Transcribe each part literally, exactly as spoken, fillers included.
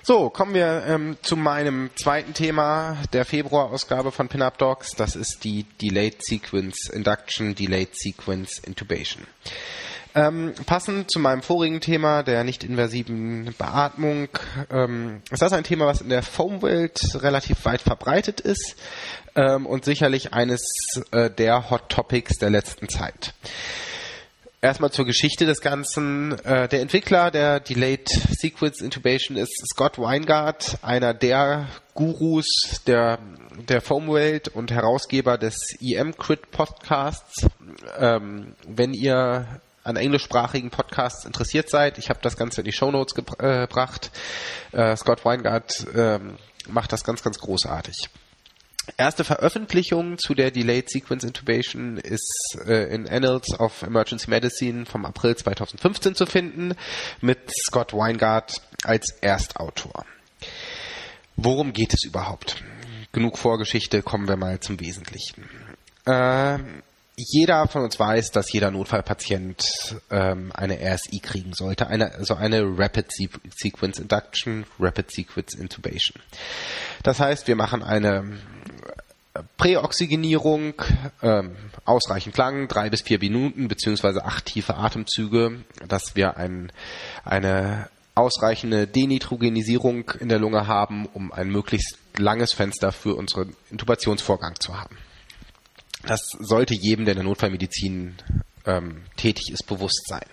So, kommen wir ähm, zu meinem zweiten Thema der Februarausgabe von Pin-Up Docs. Das ist die Delayed Sequence Induction, Delayed Sequence Intubation. Ähm, passend zu meinem vorigen Thema, der nicht-invasiven Beatmung, ähm, ist das ein Thema, was in der Foam-Welt relativ weit verbreitet ist ähm, und sicherlich eines äh, der Hot Topics der letzten Zeit. Erstmal zur Geschichte des Ganzen. Äh, der Entwickler der Delayed Sequence Intubation ist Scott Weingart, einer der Gurus der, der Foam-Welt und Herausgeber des E M-Crit Podcasts. Ähm, wenn ihr an englischsprachigen Podcasts interessiert seid, ich habe das Ganze in die Shownotes gebr- äh, gebracht. Äh, Scott Weingart äh, macht das ganz, ganz großartig. Erste Veröffentlichung zu der Delayed Sequence Intubation ist äh, in Annals of Emergency Medicine vom April zweitausendfünfzehn zu finden, mit Scott Weingart als Erstautor. Worum geht es überhaupt? Genug Vorgeschichte, kommen wir mal zum Wesentlichen. Äh, jeder von uns weiß, dass jeder Notfallpatient ähm, eine R S I kriegen sollte, eine, also eine Rapid Sequence Induction, Rapid Sequence Intubation. Das heißt, wir machen eine Präoxygenierung, ähm, ausreichend lang, drei bis vier Minuten, beziehungsweise acht tiefe Atemzüge, dass wir ein, eine ausreichende Denitrogenisierung in der Lunge haben, um ein möglichst langes Fenster für unseren Intubationsvorgang zu haben. Das sollte jedem, der in der Notfallmedizin ähm, tätig ist, bewusst sein.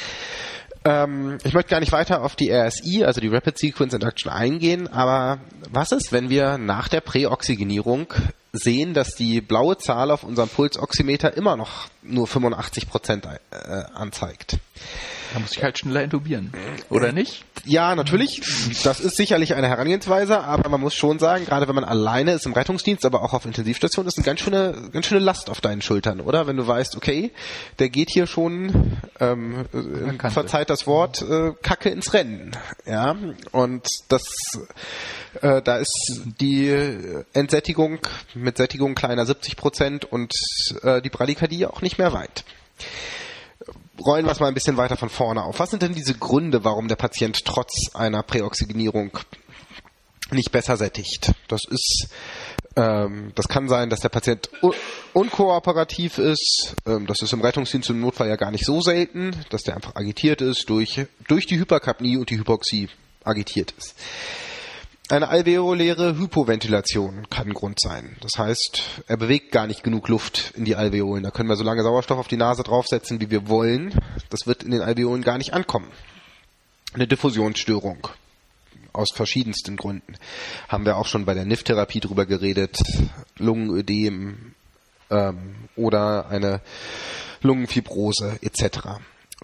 Ähm, ich möchte gar nicht weiter auf die R S I, also die Rapid Sequence Induction, eingehen, aber was ist, wenn wir nach der Präoxygenierung sehen, dass die blaue Zahl auf unserem Pulsoximeter immer noch nur fünfundachtzig Prozent äh, anzeigt? Da muss ich halt schneller intubieren, oder nicht? Ja, natürlich. Das ist sicherlich eine Herangehensweise, aber man muss schon sagen, gerade wenn man alleine ist im Rettungsdienst, aber auch auf Intensivstation, ist eine ganz schöne, ganz schöne Last auf deinen Schultern, oder? Wenn du weißt, okay, der geht hier schon, ähm, verzeiht das Wort, äh, Kacke ins Rennen. Ja, und das, äh, da ist die Entsättigung mit Sättigung kleiner siebzig Prozent und äh, die Bradykardie auch nicht mehr weit. Rollen wir es mal ein bisschen weiter von vorne auf. Was sind denn diese Gründe, warum der Patient trotz einer Präoxygenierung nicht besser sättigt? Das ist, ähm, das kann sein, dass der Patient un- unkooperativ ist. Ähm, das ist im Rettungsdienst im Notfall ja gar nicht so selten, dass der einfach agitiert ist, durch, durch die Hyperkapnie und die Hypoxie agitiert ist. Eine alveoläre Hypoventilation kann ein Grund sein. Das heißt, er bewegt gar nicht genug Luft in die Alveolen. Da können wir so lange Sauerstoff auf die Nase draufsetzen, wie wir wollen. Das wird in den Alveolen gar nicht ankommen. Eine Diffusionsstörung aus verschiedensten Gründen. Haben wir auch schon bei der N I F-Therapie drüber geredet. Lungenödem ähm, oder eine Lungenfibrose et cetera.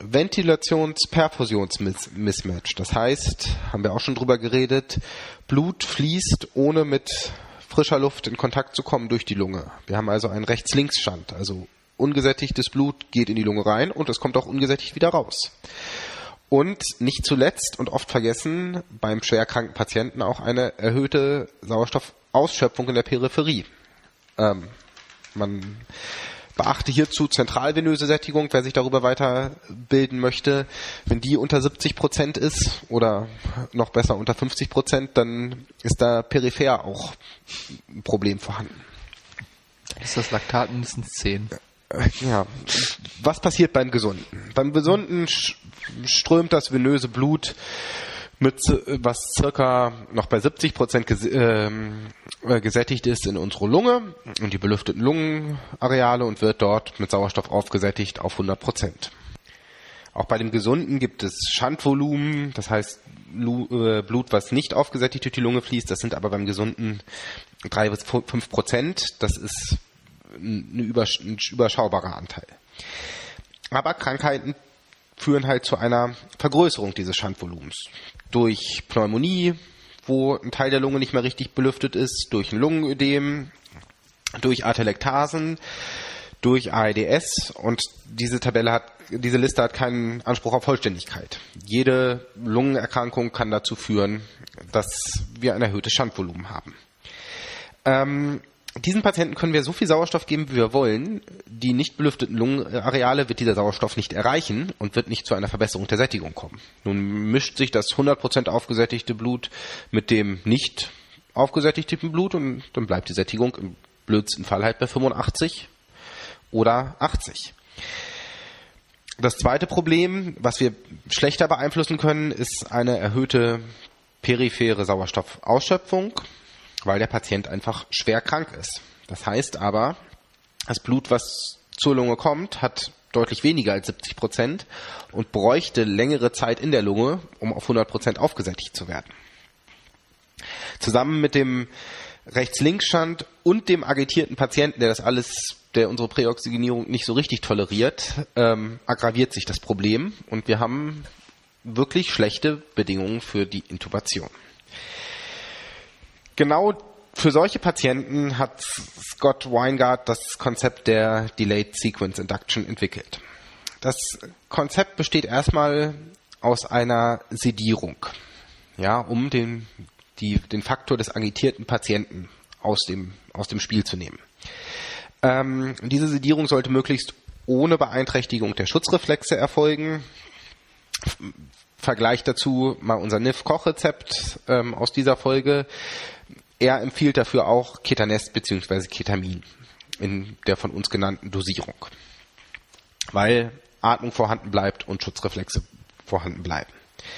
Ventilations-Perfusions-Mismatch. Das heißt, haben wir auch schon drüber geredet, Blut fließt, ohne mit frischer Luft in Kontakt zu kommen, durch die Lunge. Wir haben also einen Rechts-Links-Stand. Also ungesättigtes Blut geht in die Lunge rein und es kommt auch ungesättigt wieder raus. Und nicht zuletzt und oft vergessen, beim schwerkranken Patienten auch eine erhöhte Sauerstoffausschöpfung in der Peripherie. Ähm, man beachte hierzu zentralvenöse Sättigung, wer sich darüber weiterbilden möchte. Wenn die unter siebzig Prozent ist oder noch besser unter fünfzig Prozent, dann ist da peripher auch ein Problem vorhanden. Ist das Laktat mindestens zehn? Ja. Was passiert beim Gesunden? Beim Gesunden strömt das venöse Blut mit was circa noch bei siebzig Prozent ges- äh, gesättigt ist in unsere Lunge und die belüfteten Lungenareale und wird dort mit Sauerstoff aufgesättigt auf hundert Prozent. Auch bei dem Gesunden gibt es Schandvolumen, das heißt Lu- äh, Blut, was nicht aufgesättigt durch die Lunge fließt. Das sind aber beim Gesunden drei bis fünf Prozent. Das ist ein, übersch- ein überschaubarer Anteil. Aber Krankheiten führen halt zu einer Vergrößerung dieses Schandvolumens. Durch Pneumonie, wo ein Teil der Lunge nicht mehr richtig belüftet ist, durch ein Lungenödem, durch Atelektasen, durch A R D S, und diese Tabelle hat, diese Liste hat keinen Anspruch auf Vollständigkeit. Jede Lungenerkrankung kann dazu führen, dass wir ein erhöhtes Schandvolumen haben. Ähm, Diesen Patienten können wir so viel Sauerstoff geben, wie wir wollen. Die nicht belüfteten Lungenareale wird dieser Sauerstoff nicht erreichen und wird nicht zu einer Verbesserung der Sättigung kommen. Nun mischt sich das hundert Prozent aufgesättigte Blut mit dem nicht aufgesättigten Blut und dann bleibt die Sättigung im blödsten Fall halt bei fünfundachtzig oder achtzig. Das zweite Problem, was wir schlechter beeinflussen können, ist eine erhöhte periphere Sauerstoffausschöpfung, weil der Patient einfach schwer krank ist. Das heißt aber, das Blut, was zur Lunge kommt, hat deutlich weniger als siebzig Prozent und bräuchte längere Zeit in der Lunge, um auf hundert Prozent aufgesättigt zu werden. Zusammen mit dem Rechts-Links-Stand und dem agitierten Patienten, der das alles, der unsere Präoxygenierung nicht so richtig toleriert, ähm, aggraviert sich das Problem und wir haben wirklich schlechte Bedingungen für die Intubation. Genau für solche Patienten hat Scott Weingart das Konzept der Delayed Sequence Induction entwickelt. Das Konzept besteht erstmal aus einer Sedierung, ja, um den, die, den Faktor des agitierten Patienten aus dem, aus dem Spiel zu nehmen. Ähm, diese Sedierung sollte möglichst ohne Beeinträchtigung der Schutzreflexe erfolgen. Vergleich dazu mal unser N I F-Kochrezept ähm, aus dieser Folge. Er empfiehlt dafür auch Ketanest bzw. Ketamin in der von uns genannten Dosierung, weil Atmung vorhanden bleibt und Schutzreflexe vorhanden bleiben.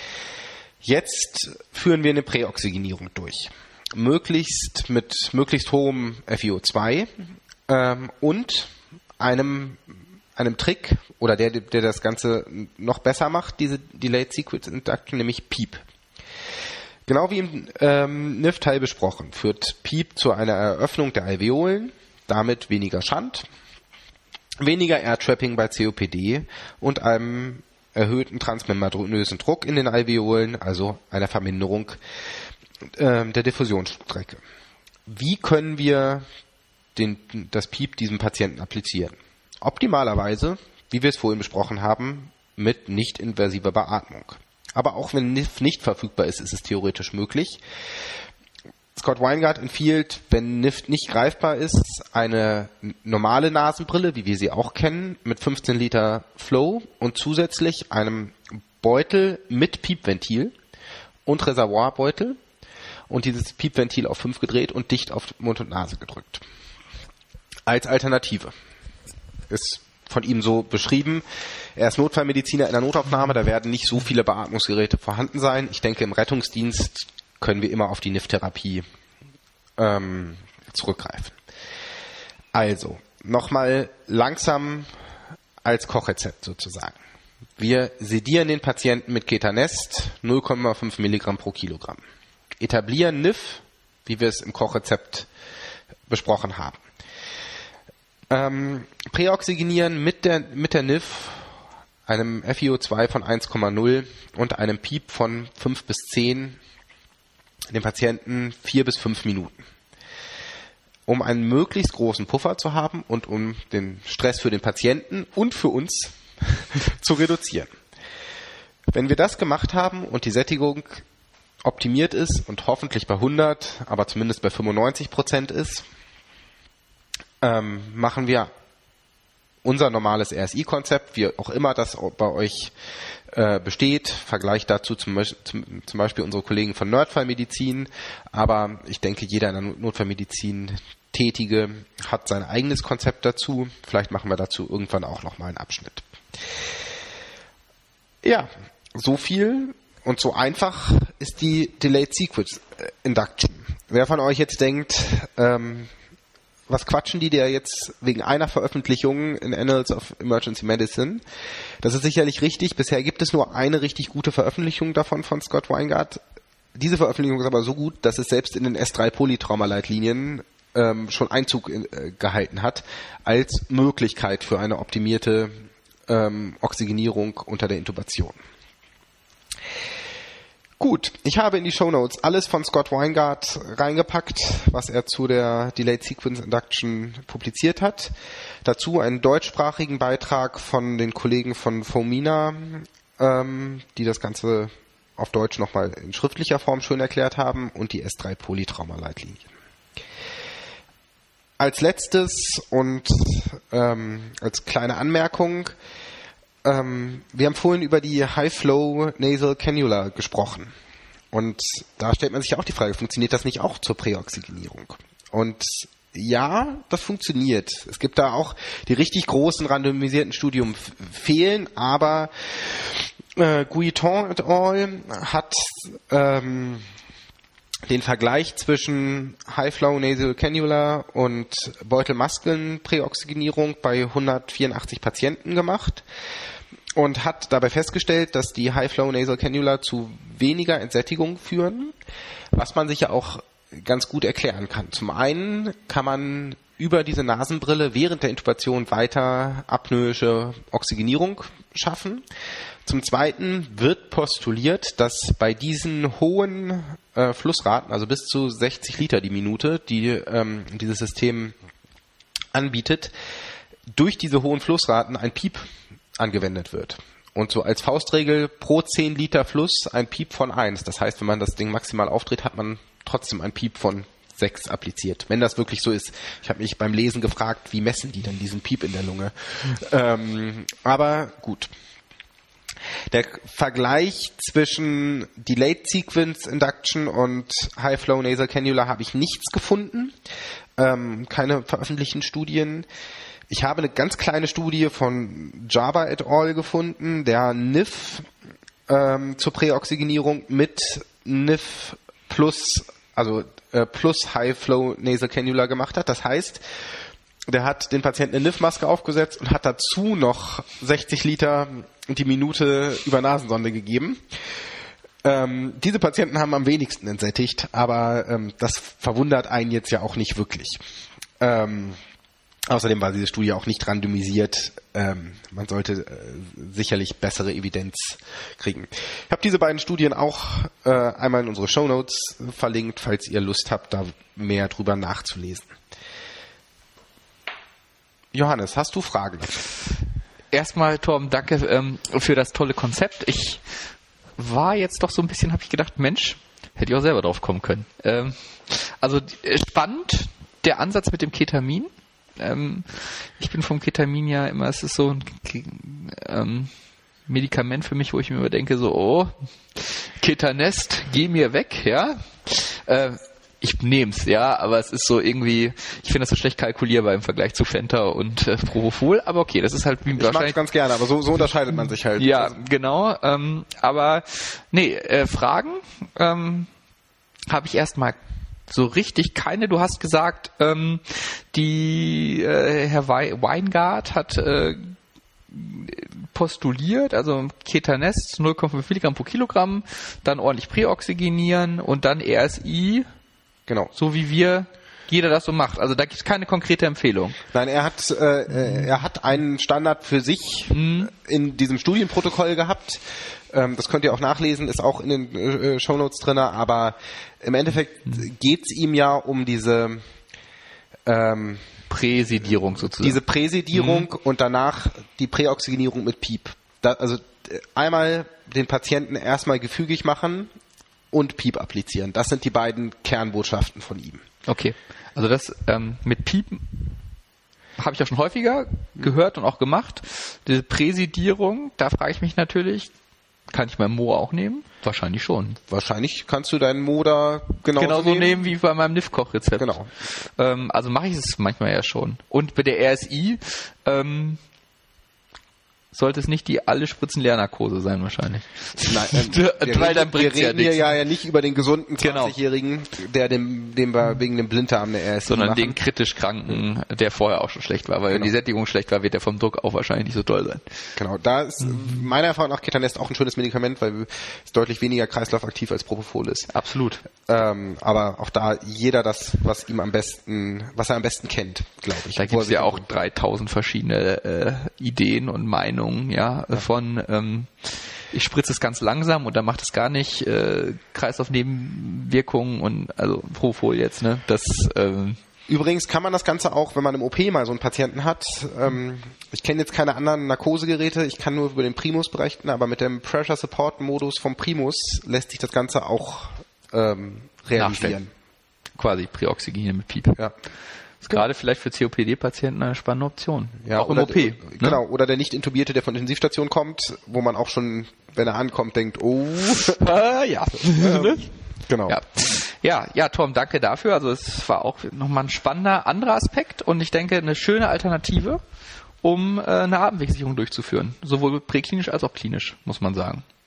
Jetzt führen wir eine Präoxygenierung durch, möglichst mit möglichst hohem F i O zwei ähm, und einem einem Trick oder der, der das Ganze noch besser macht, diese Delayed Sequence Induction, nämlich PEEP. Genau wie im ähm, N I F-Teil besprochen, führt PEEP zu einer Eröffnung der Alveolen, damit weniger Schand, weniger Airtrapping bei C O P D und einem erhöhten transmembranösen Druck in den Alveolen, also einer Verminderung äh, der Diffusionsstrecke. Wie können wir den, das PEEP diesem Patienten applizieren? Optimalerweise, wie wir es vorhin besprochen haben, mit nicht-invasiver Beatmung. Aber auch wenn N I F nicht verfügbar ist, ist es theoretisch möglich. Scott Weingart empfiehlt, wenn N I F nicht greifbar ist, eine normale Nasenbrille, wie wir sie auch kennen, mit fünfzehn Liter Flow und zusätzlich einem Beutel mit Piepventil und Reservoirbeutel und dieses Piepventil auf fünf gedreht und dicht auf Mund und Nase gedrückt. Als Alternative. Ist von ihm so beschrieben. Er ist Notfallmediziner in der Notaufnahme, da werden nicht so viele Beatmungsgeräte vorhanden sein. Ich denke, im Rettungsdienst können wir immer auf die N I F-Therapie ähm, zurückgreifen. Also, nochmal langsam als Kochrezept sozusagen. Wir sedieren den Patienten mit Ketanest, null Komma fünf Milligramm pro Kilogramm. Etablieren N I F, wie wir es im Kochrezept besprochen haben. Ähm, Präoxygenieren mit der, mit der N I F, einem F i O zwei von eins Komma null und einem PEEP von fünf bis zehn, den Patienten vier bis fünf Minuten. Um einen möglichst großen Puffer zu haben und um den Stress für den Patienten und für uns zu reduzieren. Wenn wir das gemacht haben und die Sättigung optimiert ist und hoffentlich bei hundert, aber zumindest bei fünfundneunzig Prozent ist, ähm, machen wir unser normales R S I-Konzept, wie auch immer das bei euch äh, besteht. Vergleich dazu zum, zum, zum Beispiel unsere Kollegen von Nerdfallmedizin. Aber ich denke, jeder in der Notfallmedizin Tätige hat sein eigenes Konzept dazu. Vielleicht machen wir dazu irgendwann auch nochmal einen Abschnitt. Ja, so viel und so einfach ist die Delayed Sequence Induction. Wer von euch jetzt denkt, ähm, was quatschen die dir jetzt wegen einer Veröffentlichung in Annals of Emergency Medicine? Das ist sicherlich richtig. Bisher gibt es nur eine richtig gute Veröffentlichung davon von Scott Weingart. Diese Veröffentlichung ist aber so gut, dass es selbst in den S drei Polytrauma-Leitlinien ähm, schon Einzug in, äh, gehalten hat, als Möglichkeit für eine optimierte ähm, Oxygenierung unter der Intubation. Gut, ich habe in die Shownotes alles von Scott Weingart reingepackt, was er zu der Delayed Sequence Induction publiziert hat. Dazu einen deutschsprachigen Beitrag von den Kollegen von Fomina, ähm, die das Ganze auf Deutsch nochmal in schriftlicher Form schön erklärt haben, und die S drei Polytrauma-Leitlinien. als letztes und ähm, als kleine Anmerkung, ähm, wir haben vorhin über die High-Flow Nasal Cannula gesprochen. Und da stellt man sich ja auch die Frage, funktioniert das nicht auch zur Präoxygenierung? Und ja, das funktioniert. Es gibt da auch die richtig großen randomisierten Studien f- fehlen, aber äh, Guiton et al. Hat ähm, den Vergleich zwischen High-Flow Nasal Cannula und Beutelmaskeln-Präoxygenierung bei hundertvierundachtzig Patienten gemacht und hat dabei festgestellt, dass die High-Flow Nasal Cannula zu weniger Entsättigung führen, was man sich ja auch ganz gut erklären kann. Zum einen kann man über diese Nasenbrille während der Intubation weiter apnoische Oxygenierung schaffen. Zum Zweiten wird postuliert, dass bei diesen hohen äh, Flussraten, also bis zu sechzig Liter die Minute, die ähm, dieses System anbietet, durch diese hohen Flussraten ein Piep angewendet wird. Und so als Faustregel pro zehn Liter Fluss ein Piep von eins. Das heißt, wenn man das Ding maximal aufdreht, hat man trotzdem ein Piep von sechs appliziert. Wenn das wirklich so ist. Ich habe mich beim Lesen gefragt, wie messen die denn diesen Piep in der Lunge? Ähm, aber gut. Der Vergleich zwischen Delayed Sequence Induction und High Flow Nasal Cannula habe ich nichts gefunden. Ähm, keine veröffentlichten Studien. Ich habe eine ganz kleine Studie von Java et al. Gefunden, der N I F ähm, zur Präoxygenierung mit N I F plus, also äh, plus High Flow Nasal Cannula gemacht hat. Das heißt, der hat den Patienten eine N I F-Maske aufgesetzt und hat dazu noch sechzig Liter die Minute über Nasensonde gegeben. Ähm, diese Patienten haben am wenigsten entsättigt, aber ähm, das verwundert einen jetzt ja auch nicht wirklich. Ähm, Außerdem war diese Studie auch nicht randomisiert. Ähm, man sollte äh, sicherlich bessere Evidenz kriegen. Ich habe diese beiden Studien auch äh, einmal in unsere Shownotes verlinkt, falls ihr Lust habt, da mehr drüber nachzulesen. Johannes, hast du Fragen? Erstmal, Torben, danke ähm, für das tolle Konzept. Ich war jetzt doch so ein bisschen, habe ich gedacht, Mensch, hätte ich auch selber drauf kommen können. Ähm, also äh, spannend, der Ansatz mit dem Ketamin. Ähm, ich bin vom Ketamin ja immer, es ist so ein ähm, Medikament für mich, wo ich mir immer denke, so, oh, Ketanest, geh mir weg, ja. Äh, ich nehm's, ja, aber es ist so irgendwie, ich finde das so schlecht kalkulierbar im Vergleich zu Fenta und äh, Propofol, aber okay, das ist halt wie ich wahrscheinlich... Ich mag's ganz gerne, aber so, so unterscheidet man sich halt. Ja, genau, ähm, aber nee, äh, Fragen ähm, habe ich erstmal so richtig keine. Du hast gesagt, ähm, die äh, Herr We- Weingart hat äh, postuliert, also Ketanest null Komma fünf Milligramm pro Kilogramm, dann ordentlich präoxygenieren und dann R S I, genau, so wie wir jeder das so macht. Also da gibt es keine konkrete Empfehlung. Nein, er hat äh, er hat einen Standard für sich mhm. in diesem Studienprotokoll gehabt. Ähm, das könnt ihr auch nachlesen, ist auch in den äh, Shownotes drin, aber im Endeffekt mhm. geht es ihm ja um diese ähm, Präsedierung sozusagen. Diese Präsedierung mhm. und danach die Präoxygenierung mit Piep. Da, also einmal den Patienten erstmal gefügig machen und Piep applizieren. Das sind die beiden Kernbotschaften von ihm. Okay, also das ähm, mit Piepen habe ich auch schon häufiger gehört und auch gemacht. Diese Präsedierung, da frage ich mich natürlich, kann ich meinen Mo auch nehmen? Wahrscheinlich schon. Wahrscheinlich kannst du deinen Mo da genauso, genauso nehmen. nehmen wie bei meinem N I F-Kochrezept. Genau. Ähm, also mache ich es manchmal ja schon. Und bei der R S I ähm, sollte es nicht die alle Spritzen Leernarkose sein wahrscheinlich. Nein, ähm, wir, Weil dann reden, wir ja reden hier ja, ja nicht über den gesunden zwanzigjährigen, genau. der dem, dem wir wegen dem Blinddarm eine R S I sondern machen. den kritisch Kranken, der vorher auch schon schlecht war, weil genau. wenn die Sättigung schlecht war, wird der vom Druck auch wahrscheinlich nicht so toll sein. Genau, da ist mhm. meiner Erfahrung nach Ketanest auch ein schönes Medikament, weil es deutlich weniger kreislaufaktiv als Propofol ist. Absolut. Ähm, aber auch da jeder das, was ihm am besten, was er am besten kennt, glaube ich. Da gibt es ja auch dreitausend verschiedene äh, Ideen und Meinungen, ja, ja. von ähm, ich spritze es ganz langsam und dann macht es gar nicht äh, Kreislaufnebenwirkungen und also Propofol jetzt, ne? Das ähm, Übrigens kann man das Ganze auch, wenn man im O P mal so einen Patienten hat, ähm, ich kenne jetzt keine anderen Narkosegeräte, ich kann nur über den Primus berichten, aber mit dem Pressure Support Modus vom Primus lässt sich das Ganze auch ähm, realisieren. Quasi Präoxygenieren mit Piep. Ja. Ist gerade vielleicht für C O P D-Patienten eine spannende Option. Ja, auch im oder, O P. Ne? Genau, oder der Nicht-Intubierte, der von der Intensivstation kommt, wo man auch schon, wenn er ankommt, denkt, oh. Ah, ja. ähm, genau. Ja. ja, ja, Tom, danke dafür. Also es war auch nochmal ein spannender anderer Aspekt und ich denke eine schöne Alternative, um äh, eine Atemwegssicherung durchzuführen. Sowohl präklinisch als auch klinisch, muss man sagen.